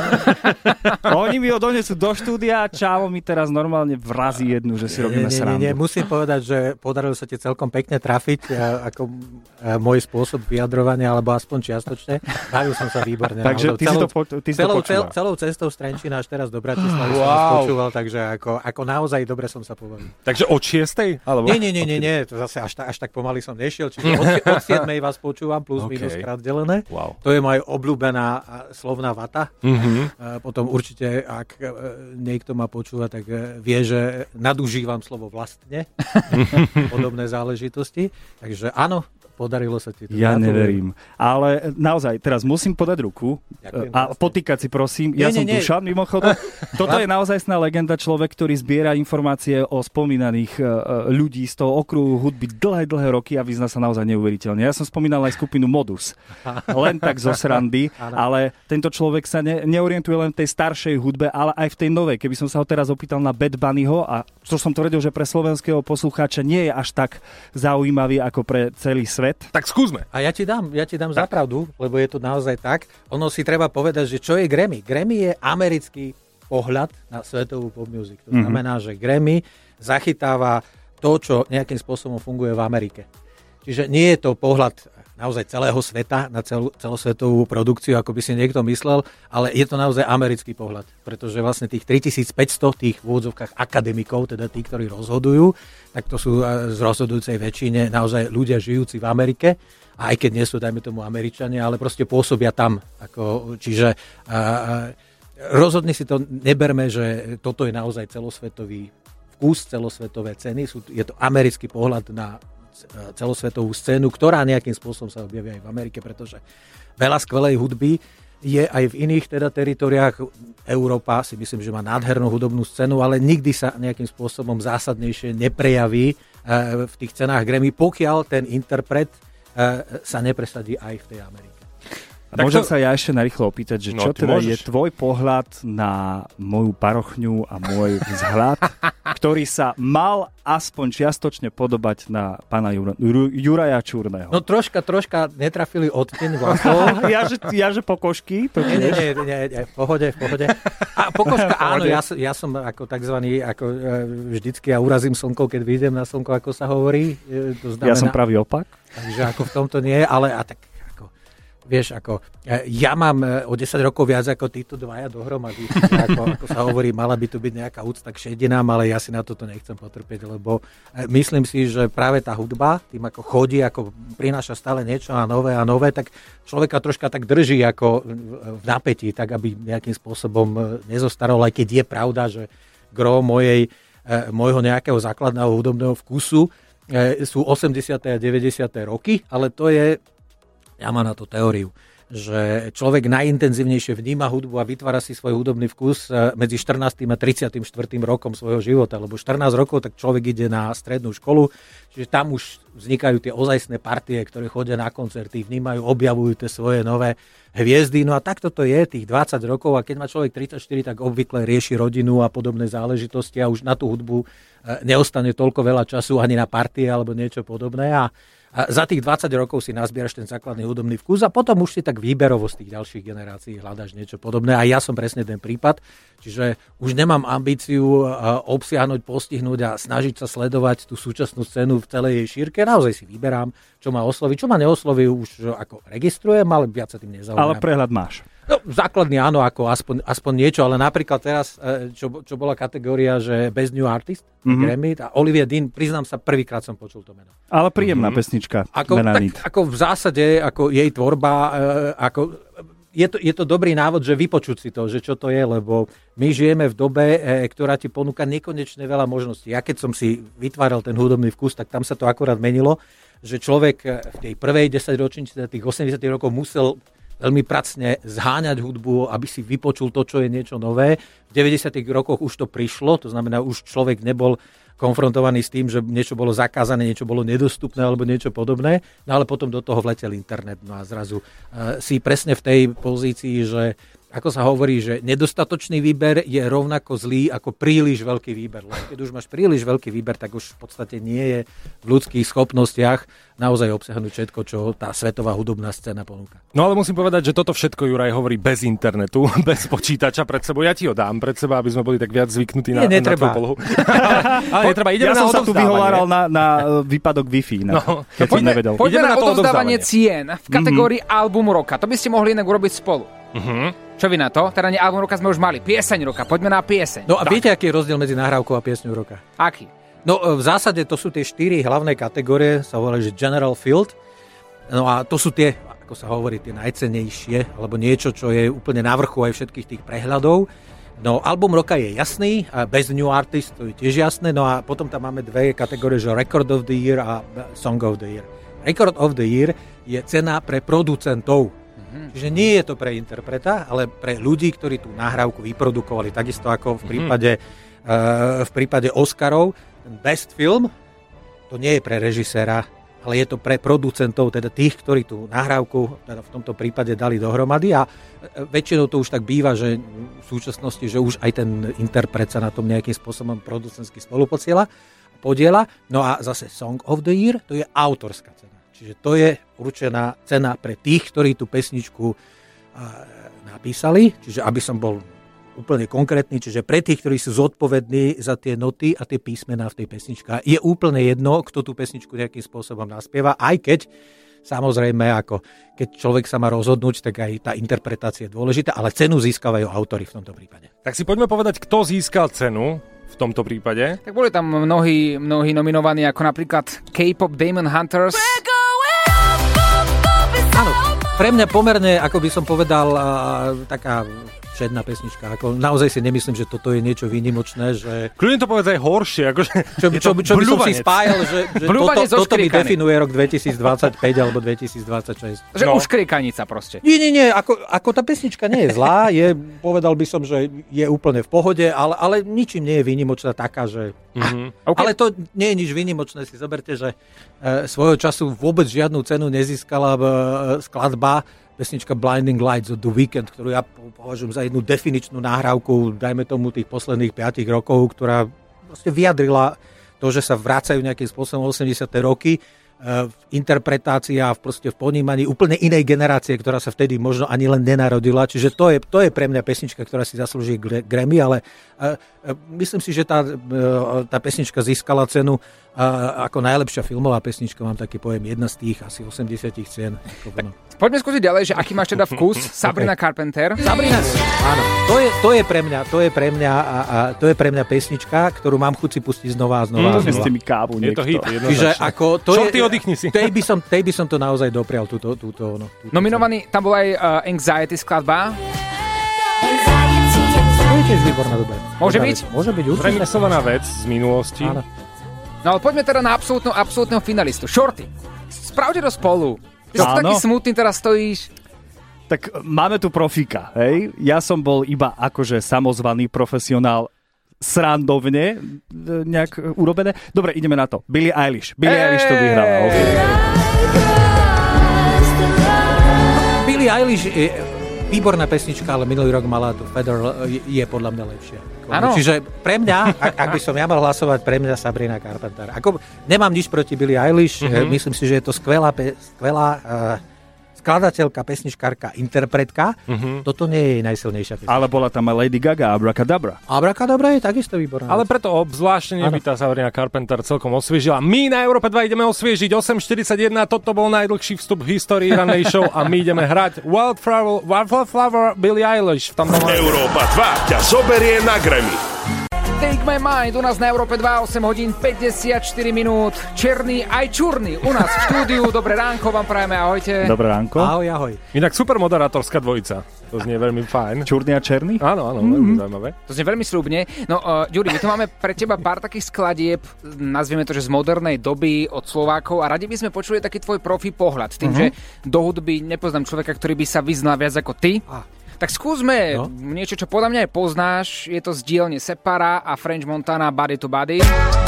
Oni mi ho donesú do štúdia a Čávo mi teraz normálne vrazí jednu, že si robíme nie, nie, srandu. Nie, musím povedať, že podarilo sa ti celkom pekne trafiť a, ako a, môj spôsob vyjadrovania, alebo aspoň čiastočne. Bavil som sa výborne. Takže ty celou, si to, po, ty celou, si to cel, celou cestou z Trenčína až teraz do Bratislavy wow. som počúval, takže ako, ako naozaj dobre som sa pobavil. Takže od šiestej? Alebo... Nie, nie, nie, nie, nie, to zase až, ta, až tak pomaly som nešiel, čiže od, od siedmej vás počúvam plus okay. minus krát delené. Wow. To je moja obľúbená slovná vata. Mm-hmm. Potom určite, ak niekto ma počúva, tak vie, že nadužívam slovo vlastne. Podobné záležitosti. Takže áno, podarilo sa ti to. Ja neverím. Ale naozaj, teraz musím podať ruku. Ďakujem, a vlastne. Potýkať si prosím. Ja nie, som nie, Dušan, nie. Mimochodom. Toto je naozajstná legenda, človek, ktorý zbiera informácie o spomínaných uh, ľudí z toho okruhu hudby dlhé, dlhé roky a vyzná sa naozaj neuveriteľne. Ja som spomínal aj skupinu Modus. Len tak zo srandy, ale tento človek sa ne, neorientuje len v tej staršej hudbe, ale aj v tej novej. Keby som sa ho teraz opýtal na Bad Bunnyho, a čo som tvrdil, že pre slovenského poslucháča nie je až tak zaujímavý ako pre celý svet. Tak skúsme. A ja ti dám, ja ti dám za pravdu, lebo je to naozaj tak. Ono si treba povedať, že čo je Grammy. Grammy je americký pohľad na svetovú pop music. To mm-hmm. znamená, že Grammy zachytáva to, čo nejakým spôsobom funguje v Amerike. Čiže nie je to pohľad naozaj celého sveta na celú, celosvetovú produkciu, ako by si niekto myslel, ale je to naozaj americký pohľad, pretože vlastne tých tritisícpäťsto tých v úvodzovkách akademikov, teda tí, ktorí rozhodujú, tak to sú z rozhodujúcej väčšine naozaj ľudia žijúci v Amerike, a aj keď nie sú, dajme tomu, Američania, ale proste pôsobia tam. Ako, čiže a, a, rozhodne si to neberme, že toto je naozaj celosvetový vkus, celosvetové ceny, sú, je to americký pohľad na celosvetovú scénu, ktorá nejakým spôsobom sa objaví aj v Amerike, pretože veľa skvelej hudby je aj v iných teda teritoriách. Európa si myslím, že má nádhernú hudobnú scénu, ale nikdy sa nejakým spôsobom zásadnejšie neprejaví v tých cenách Grammy, pokiaľ ten interpret sa nepresadí aj v tej Amerike. A môžem to... sa ja ešte narýchlo opýtať, že čo no, teda môžeš. Je tvoj pohľad na moju parochňu a môj vzhľad, ktorý sa mal aspoň čiastočne podobať na pána Jura, Juraja Čurného? No troška, troška netrafili odtieň vlasov. ja, že, ja, že pokožky? To nie, nie, nie, nie, nie, v pohode, v pohode. A pokožka, áno, ja, ja som ako takzvaný, ako vždycky ja urazím slnko, keď vyjdem na slnko, ako sa hovorí. To znamená, ja som pravý opak. Takže ako v tomto nie, ale a tak vieš, ako, ja mám o desať rokov viac ako títo dvaja dohromady. Ako, ako sa hovorí, mala by tu byť nejaká úcta k šedinám, ale ja si na toto nechcem potrpieť, lebo myslím si, že práve tá hudba, tým ako chodí, ako prináša stále niečo a nové a nové, tak človeka troška tak drží ako v napätí, tak aby nejakým spôsobom nezostaral, aj keď je pravda, že gro mojej, mojho nejakého základného hudobného vkusu sú osemdesiate a deväťdesiate roky, ale to je ja mám na to teóriu, že človek najintenzívnejšie vníma hudbu a vytvára si svoj hudobný vkus medzi štrnástym a tridsiatym štvrtým rokom svojho života, lebo štrnásť rokov, tak človek ide na strednú školu, čiže tam už vznikajú tie ozajstné partie, ktoré chodia na koncerty, vnímajú, objavujú tie svoje nové hviezdy, no a takto to je, tých dvadsať rokov, a keď má človek tridsaťštyri, tak obvykle rieši rodinu a podobné záležitosti a už na tú hudbu neostane toľko veľa času ani na partie alebo niečo podobné, a A za tých dvadsať rokov si nazbieraš ten základný hudobný vkus a potom už si tak výberovo z tých ďalších generácií hľadaš niečo podobné. A ja som presne ten prípad, čiže už nemám ambíciu obsiahnuť, postihnúť a snažiť sa sledovať tú súčasnú scénu v celej jej šírke. Naozaj si vyberám, čo ma osloví. Čo ma neosloví, už ako registrujem, ale viac sa tým nezaujímam. Ale prehľad máš. No, základný áno, ako aspoň, aspoň niečo, ale napríklad teraz, čo, čo bola kategória, že Best New Artist, mm-hmm. Grammy, a Olivia Dean, priznám sa, prvýkrát som počul to meno. Ale príjemná mm-hmm. pesnička. Ako, tak, ako v zásade, ako jej tvorba, ako, je, to, je to dobrý návod, že vypočuť si to, že čo to je, lebo my žijeme v dobe, ktorá ti ponúka nekonečne veľa možností. Ja keď som si vytváral ten hudobný vkus, tak tam sa to akurát menilo, že človek v tej prvej desaťročnici tých osemdesiatych rokov musel veľmi pracne zháňať hudbu, aby si vypočul to, čo je niečo nové. V deväťdesiatych rokoch už to prišlo, to znamená, už človek nebol konfrontovaný s tým, že niečo bolo zakázané, niečo bolo nedostupné alebo niečo podobné, no ale potom do toho vletel internet. No a zrazu uh, si presne v tej pozícii, že ako sa hovorí, že nedostatočný výber je rovnako zlý ako príliš veľký výber. Lebo keď už máš príliš veľký výber, tak už v podstate nie je v ľudských schopnostiach naozaj obsiahnuť všetko, čo tá svetová hudobná scéna ponúka. No ale musím povedať, že toto všetko Juraj hovorí bez internetu, bez počítača pred sebou. Ja ti ho dám pred seba, aby sme boli tak viac zvyknutí na, na tvoju polohu. ale netreba. Ideme ja na som sa tu vyhováral na, na výpadok Wi-Fi. Na, no, keď poďme, som nevedel. Poďme na, na odovzdávanie cien v kategórii mm-hmm. album roka. To by ste mohli inak urobiť spolu. Mhm. Čo vy na to? Teda nie, album roka sme už mali. Pieseň roka. Poďme na pieseň. No a tak. Viete, aký je rozdiel medzi nahrávkou a piesňou roka? Aký? No v zásade to sú tie štyri hlavné kategórie, sa hovorí, že General Field. No a to sú tie, ako sa hovorí, tie najcennejšie, alebo niečo, čo je úplne na vrchu aj všetkých tých prehľadov. No album roka je jasný, a Best New Artist, to je tiež jasné, no a potom tam máme dve kategórie, že Record of the Year a Song of the Year. Record of the Year je cena pre producentov. Čiže nie je to pre interpreta, ale pre ľudí, ktorí tú nahrávku vyprodukovali. Takisto ako v prípade, mm-hmm. uh, v prípade Oscarov. Best Film, to nie je pre režiséra, ale je to pre producentov, teda tých, ktorí tú nahrávku teda v tomto prípade dali dohromady. A väčšinou to už tak býva, že v súčasnosti, že už aj ten interpret sa na tom nejakým spôsobom producentsky spolupodiela. podiela. No a zase Song of the Year, to je autorská cena. Čiže to je určená cena pre tých, ktorí tú pesničku napísali. Čiže aby som bol úplne konkrétny, čiže pre tých, ktorí sú zodpovední za tie noty a tie písmená v tej pesničke. Je úplne jedno, kto tú pesničku nejakým spôsobom naspieva, aj keď samozrejme, ako keď človek sa má rozhodnúť, tak aj tá interpretácia je dôležitá, ale cenu získavajú autori v tomto prípade. Tak si poďme povedať, kto získal cenu v tomto prípade. Tak boli tam mnohí, mnohí nominovaní, ako napríklad K-pop Demon Hunters. Áno, pre mňa pomerne, ako by som povedal, taká všedná pesnička. Ako, naozaj si nemyslím, že toto je niečo výnimočné. Že... Kľudne to povedz aj horšie. Akože čo čo, čo by som si spájal, že, že toto, toto mi definuje rok dvetisícdvadsaťpäť alebo dvetisícdvadsaťšesť. Že no. Uškrikanica proste. Nie, nie, nie. Ako, ako tá pesnička nie je zlá. Je, povedal by som, že je úplne v pohode, ale, ale ničím nie je výnimočná taká, že... Mm-hmm. Okay. Ale to nie je nič výnimočné. Si zoberte, že e, svojho času vôbec žiadnu cenu nezískala e, skladba pesnička Blinding Lights od The Weeknd, ktorú ja považujem za jednu definičnú nahrávku, dajme tomu tých posledných piatich rokov, ktorá vlastne vyjadrila to, že sa vracajú nejakým spôsobom osemdesiate roky v interpretácii a v, proste v ponímaní úplne inej generácie, ktorá sa vtedy možno ani len nenarodila. Čiže to je, to je pre mňa pesnička, ktorá si zaslúži Grammy, ale uh, myslím si, že tá, uh, tá pesnička získala cenu uh, ako najlepšia filmová pesnička. Mám taký pojem, jedna z tých asi osemdesiat cien. Poďme skúsiť ďalej, že aký máš teda vkus. Sabrina okay. Carpenter. Sabrina, áno. To je, to je pre mňa, to je pre mňa, a, a, to je pre mňa pesnička, ktorú mám chuť si pustiť znova a znova. Mm, s tými kávu je to hit, Čiže ako to Čo je, ty oddychni si. Tej by som, tej by som to naozaj doprial, túto, túto, no, túto nominovaný, tam bola aj uh, Anxiety skladba. To je tiež výborná doba. Môže byť? Môže byť určite. Remixovaná vec z minulosti. Áno. No ale poďme teda na absolútnu, absolútneho finalistu. Shorty, spravte to spolu. Ty si taký smutný, teraz stojíš. Tak máme tu profíka, hej? Ja som bol iba akože samozvaný profesionál, srandovne nejak urobené. Dobre, ideme na to. Billie Eilish. Billie hey! Eilish to vyhrala. Okay. Billie Eilish je výborná pesnička, ale minulý rok mala tu Federal, je podľa mňa lepšia. Ano. Čiže pre mňa, ak, ak by som ja mal hlasovať, pre mňa Sabrina Carpenter. Ako, nemám nič proti Billie Eilish, mm-hmm. myslím si, že je to skvelá, skvelá uh, skladateľka, pesničkárka, interpretka. Uh-huh. Toto nie je jej najsilnejšia pesnička. Ale bola tam aj Lady Gaga, Abracadabra. Abracadabra je takisto výborná. Ale preto obzvláštne by tá Sabrina Carpenter celkom osviežila. My na Európe dva ideme osviežiť osem štyridsaťjeden. Toto bol najdlhší vstup v histórii rannej show a my ideme hrať Wildflower, Wildflower Billie Eilish. V tomto Európa dva ťa zoberie na Grammy. Take My Mind u nás na Európe dva, osem hodín päťdesiatštyri minút. Černý aj čurný u nás v štúdiu. Dobré ránko vám prajeme, ahojte. Dobré ránko. Ahoj, ahoj. Inak super moderátorská dvojica. To znie veľmi fajn. Čurný a černý? Áno, áno, mm-hmm. veľmi zaujímavé. To znie veľmi sľubne. No, uh, Ďuri, my tu máme pre teba pár takých skladieb, nazvieme to, že z modernej doby od Slovákov a radi by sme počuli taký tvoj profi pohľad. Tým, uh-huh. že do hudby nepoznám človeka, ktorý by sa vyznal viac ako ty. Ah. Tak skúsme no. niečo, čo podľa mňa aj poznáš. Je to z dielne Separa a French Montana Body to Body.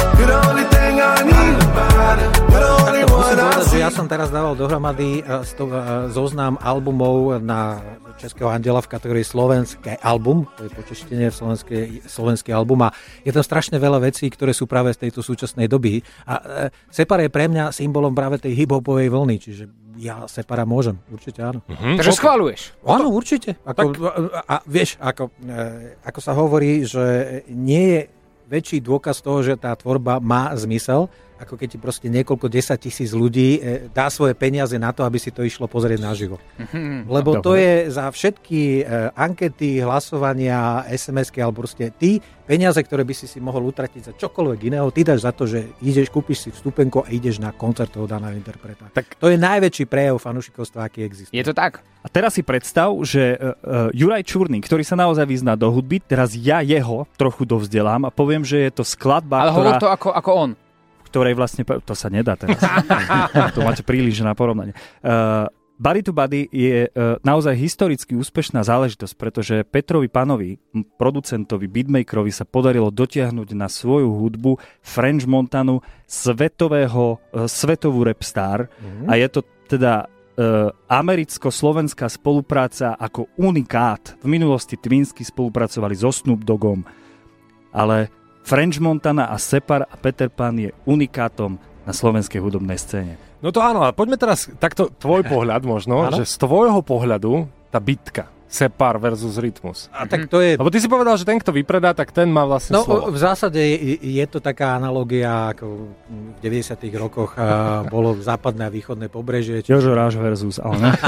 Takto musím povedať, že ja som teraz dával dohromady zoznam albumov na Českého Andela v kategórii slovenské album, to je počeštenie slovenské, slovenský album a je tam strašne veľa vecí, ktoré sú práve z tejto súčasnej doby. A Separa je pre mňa symbolom práve tej hip-hopovej vlny, čiže ja Separa môžem, určite áno. Uh-huh. Takže schvaľuješ? Áno, určite. Ako, a, a vieš, ako, e, ako sa hovorí, že nie je väčší dôkaz toho, že tá tvorba má zmysel, ako keď ti proste niekoľko desať tisíc ľudí e, dá svoje peniaze na to, aby si to išlo pozrieť naživo. Uh-huh. Lebo to je za všetky e, ankety, hlasovania, es em esky, alebo proste ty peniaze, ktoré by si si mohol utratiť za čokoľvek iného, ty dáš za to, že ideš, kúpiš si vstupenko a ideš na koncert toho daného interpreta. Tak to je najväčší prejav fanúšikovstva, aký existuje. Je to tak? A teraz si predstav, že uh, Juraj Čurný, ktorý sa naozaj vyzná do hudby, teraz ja jeho trochu dovzdelám a poviem, že je to skladba, ale ktorá... Ale hovor to ako, ako on. Ktorej vlastne, to sa nedá teraz. To máte príliš na porovnanie. Uh, Body to Body je uh, naozaj historicky úspešná záležitosť, pretože Petrovi Panovi, producentovi, beatmakerovi sa podarilo dotiahnuť na svoju hudbu French Montanu, svetového, uh, svetovú rap star. Mm-hmm. A je to teda uh, americko-slovenská spolupráca ako unikát. V minulosti Twinsky spolupracovali so Snoop Doggom, ale French Montana a Separ a Peter Pan je unikátom na slovenskej hudobnej scéne. No to áno, a poďme teraz takto tvoj pohľad možno, ano? Že z tvojho pohľadu tá bitka Separ versus Rytmus. A tak to je... Lebo ty si povedal, že ten, kto vypredá, tak ten má vlastne no, slovo. V zásade je, je to taká analogia, ako v deväťdesiatych rokoch a bolo západné a východné pobrežie. Jožo Ráš versus, ale ne?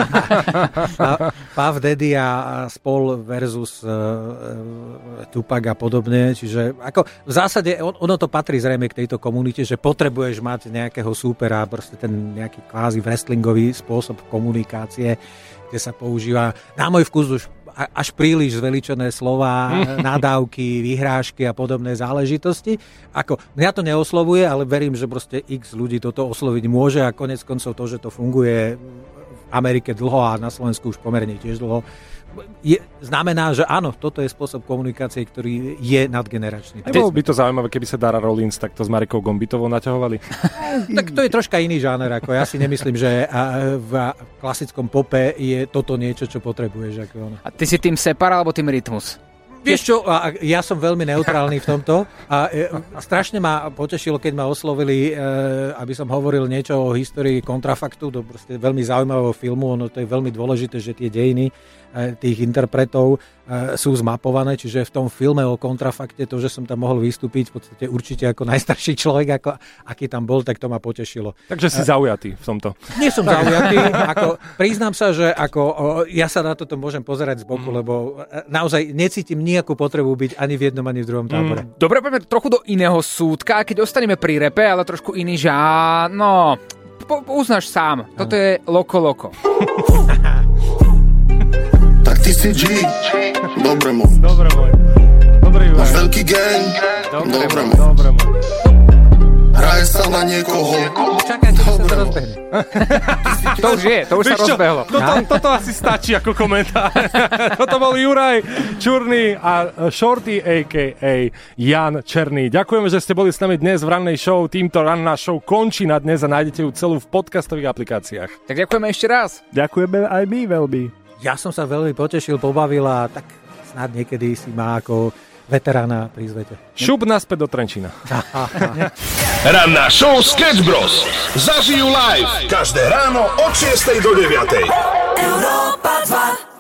Puff Daddy a Spol versus uh, Tupac a podobne. Čiže ako v zásade on, ono to patrí zrejme k tejto komunite, že potrebuješ mať nejakého súpera, proste ten nejaký kvázi wrestlingový spôsob komunikácie, kde sa používa na môj vkus už až príliš zveličené slová, nadávky, vyhrážky a podobné záležitosti. Ako, mňa to neoslovuje, ale verím, že proste x ľudí toto osloviť môže a konec koncov to, že to funguje v Amerike dlho a na Slovensku už pomerne tiež dlho, je, znamená, že áno, toto je spôsob komunikácie, ktorý je nadgeneračný. A bolo by to zaujímavé, keby sa Dara Rollins takto s Marikou Gombitovou naťahovali? Tak to je troška iný žáner, ako ja si nemyslím, že v klasickom pope je toto niečo, čo potrebuješ. Ako ono. A ty si tým Separ alebo tým Rytmus? Vieš čo, ja som veľmi neutrálny v tomto a strašne ma potešilo, keď ma oslovili, aby som hovoril niečo o histórii Kontrafaktu, to proste veľmi zaujímavého filmu, ono to je veľmi dôležité, že tie dejiny tých interpretov sú zmapované, čiže v tom filme o Kontrafakte to, že som tam mohol vystúpiť v podstate určite ako najstarší človek, ako, aký tam bol, tak to ma potešilo. Takže si zaujatý v tomto. Nie som zaujatý, ako priznám sa, že ako, ja sa na toto môžem pozerať z boku, mm. lebo naozaj necítim nejakú potrebu byť ani v jednom, ani v druhom tábore. Mm. Dobre, poďme trochu do iného súdka, keď ostaneme pri repe, ale trošku iný žán, no, po, uznáš sám, toto je Loko Loko. Tak ty si G, dobre môj. Dobre môj. Dobrý môj. Máš veľký gang, dobre môj. Dobre môj. Hraje sa na niekoho. Čakajte, že sa to rozbehne. To už je, to už sa rozbehlo. Toto, toto asi stačí ako komentár. Toto bol Juraj Čurný a Shorty á ká á Jan Černý. Ďakujeme, že ste boli s nami dnes v rannej show. Týmto ranná show končí na dnes a nájdete ju celú v podcastových aplikáciách. Tak ďakujeme ešte raz. Ďakujeme aj my veľmi. Ja som sa veľmi potešil, pobavil a tak snad niekedy si má ako veterána prizvete. Šup naspäť do Trenčína. Ranná show Sketch Bros. Zažijú live každé ráno od šiestej do deviatej. Európa dva.